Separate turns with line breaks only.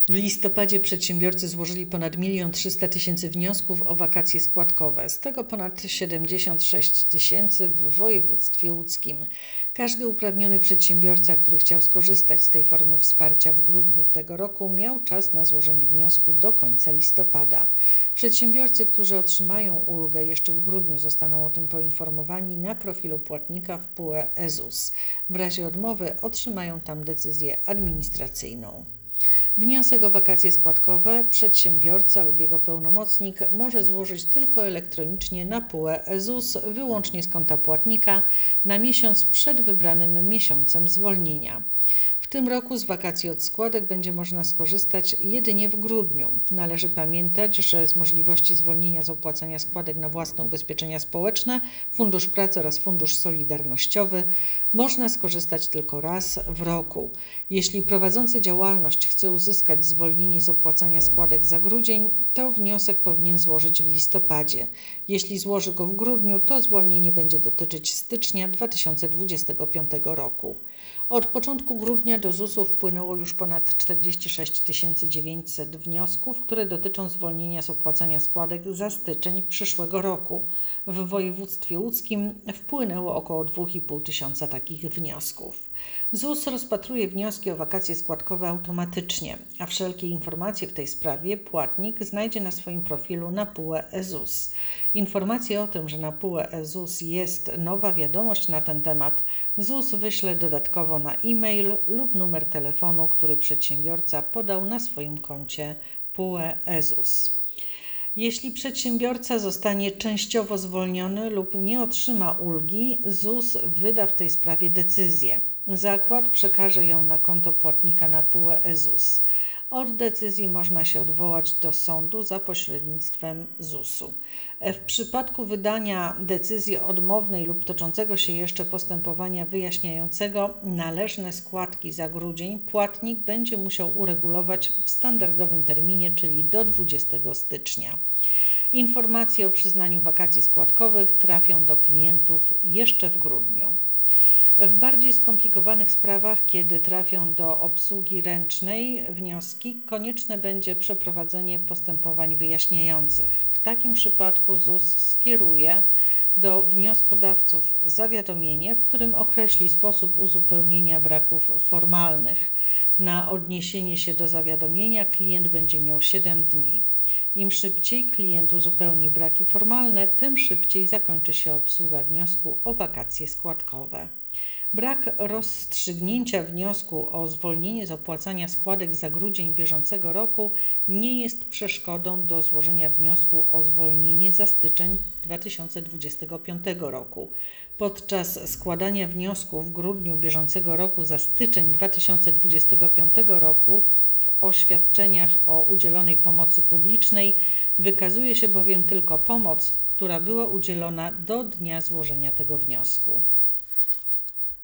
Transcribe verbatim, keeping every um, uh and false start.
W listopadzie przedsiębiorcy złożyli ponad milion trzysta tysięcy wniosków o wakacje składkowe, z tego ponad siedemdziesiąt sześć tysięcy w województwie łódzkim. Każdy uprawniony przedsiębiorca, który chciał skorzystać z tej formy wsparcia w grudniu tego roku, miał czas na złożenie wniosku do końca listopada. Przedsiębiorcy, którzy otrzymają ulgę jeszcze w grudniu, zostaną o tym poinformowani na profilu płatnika w P U E E Z U S. W razie odmowy otrzymają tam decyzję administracyjną. Wniosek o wakacje składkowe przedsiębiorca lub jego pełnomocnik może złożyć tylko elektronicznie na P U E E Z U S, wyłącznie z konta płatnika, na miesiąc przed wybranym miesiącem zwolnienia. W tym roku z wakacji od składek będzie można skorzystać jedynie w grudniu. Należy pamiętać, że z możliwości zwolnienia z opłacania składek na własne ubezpieczenia społeczne, Fundusz Pracy oraz Fundusz Solidarnościowy można skorzystać tylko raz w roku. Jeśli prowadzący działalność chce uzyskać zwolnienie z opłacania składek za grudzień, to wniosek powinien złożyć w listopadzie. Jeśli złoży go w grudniu, to zwolnienie będzie dotyczyć stycznia dwa tysiące dwudziestego piątego roku. Od początku grudnia do Z U S-u wpłynęło już ponad czterdzieści sześć tysięcy dziewięćset wniosków, które dotyczą zwolnienia z opłacania składek za styczeń przyszłego roku. W województwie łódzkim wpłynęło około dwa i pół tysiąca takich wniosków. Z U S rozpatruje wnioski o wakacje składkowe automatycznie, a wszelkie informacje w tej sprawie płatnik znajdzie na swoim profilu na P U E E Z U S. Informacje o tym, że na P U E E Z U S jest nowa wiadomość na ten temat, Z U S wyśle dodatkowo na e-mail lub numer telefonu, który przedsiębiorca podał na swoim koncie P U E E Z U S. Jeśli przedsiębiorca zostanie częściowo zwolniony lub nie otrzyma ulgi, Z U S wyda w tej sprawie decyzję. Zakład przekaże ją na konto płatnika na P U E E Z U S. Od decyzji można się odwołać do sądu za pośrednictwem Z U S-u. W przypadku wydania decyzji odmownej lub toczącego się jeszcze postępowania wyjaśniającego należne składki za grudzień płatnik będzie musiał uregulować w standardowym terminie, czyli do dwudziestego stycznia. Informacje o przyznaniu wakacji składkowych trafią do klientów jeszcze w grudniu. W bardziej skomplikowanych sprawach, kiedy trafią do obsługi ręcznej wnioski, konieczne będzie przeprowadzenie postępowań wyjaśniających. W takim przypadku Z U S skieruje do wnioskodawców zawiadomienie, w którym określi sposób uzupełnienia braków formalnych. Na odniesienie się do zawiadomienia klient będzie miał siedem dni. Im szybciej klient uzupełni braki formalne, tym szybciej zakończy się obsługa wniosku o wakacje składkowe. Brak rozstrzygnięcia wniosku o zwolnienie z opłacania składek za grudzień bieżącego roku nie jest przeszkodą do złożenia wniosku o zwolnienie za styczeń dwa tysiące dwudziestego piątego roku. Podczas składania wniosku w grudniu bieżącego roku za styczeń dwa tysiące dwudziestego piątego roku w oświadczeniach o udzielonej pomocy publicznej wykazuje się bowiem tylko pomoc, która była udzielona do dnia złożenia tego wniosku.